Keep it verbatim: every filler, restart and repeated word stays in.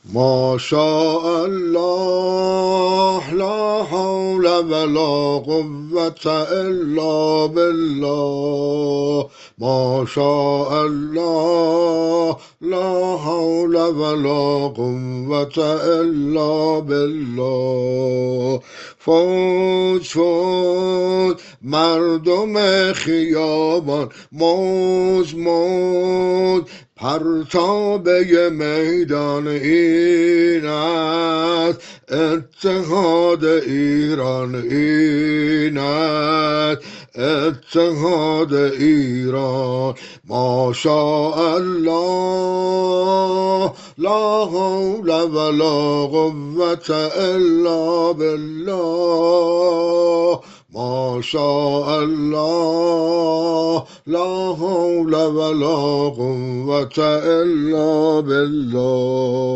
ما شاء الله لا حول ولا قوة إلا بالله. ما شاء الله لا حول ولا قوة إلا بالله. فوت شد مردم خیابان، موج موج پرتابه میدان، این است اتحاد ایران، این است اتحاد ایران. ما شاء الله لا حول ولا قوة إلا بالله. ما شاء الله لا حول ولا قوة إلا بالله.